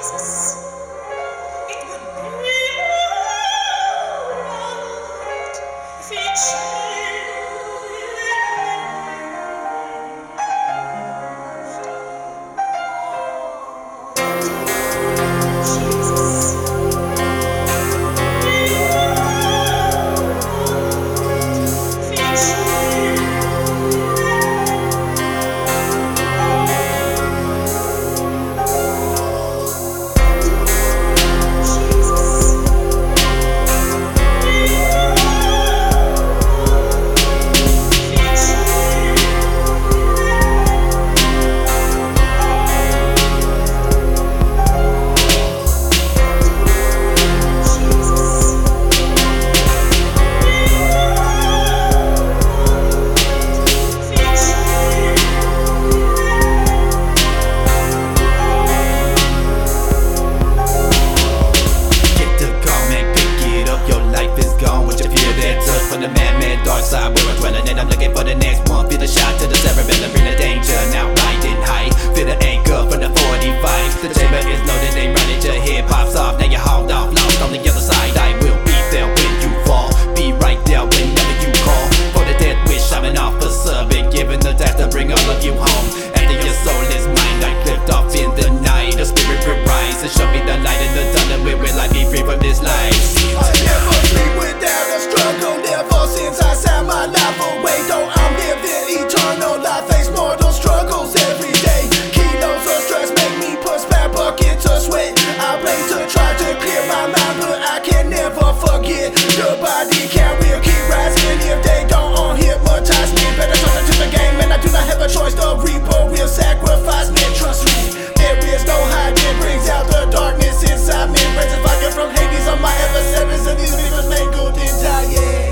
From the madman dark side, we're adrenaline. I'm looking for the next one. Feel the shot to the cerebellum, bring the danger. Now riding high, feel the anchor from the 45. The chamber is loaded, ain't running. Your head pops off, now you're hauled off, lost on the other side. I will be there when you fall, be right there whenever you call. For the death wish, I'm an officer, been given the task to bring all of you home. After your soul is mine, I clipped off in the night. The spirit will rise and show me the light in the tunnel. Where will I be free from this life? I never sleep without a struggle. Since I signed my life away, though I'm living eternal. I face mortal struggles every day. Kilos of stress make me perspire buckets of sweat. I play to try to clear my mind, but I can never forget. The body can will keep rising if they don't hypnotize me. Better turn to the game, and I do not have a choice. The reaper will sacrifice me, trust me. There is no hiding, brings out the darkness inside me. Raises fire from Hades on my adversaries, and these niggas make good and die, yeah.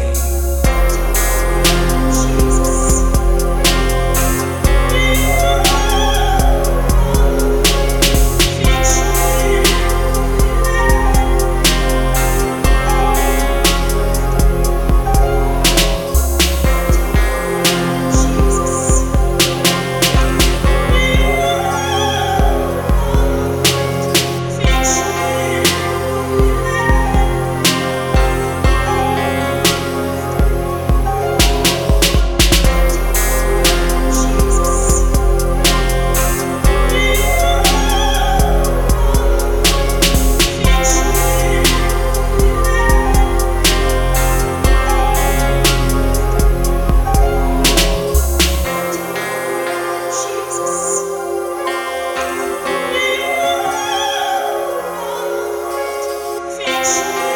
Yes.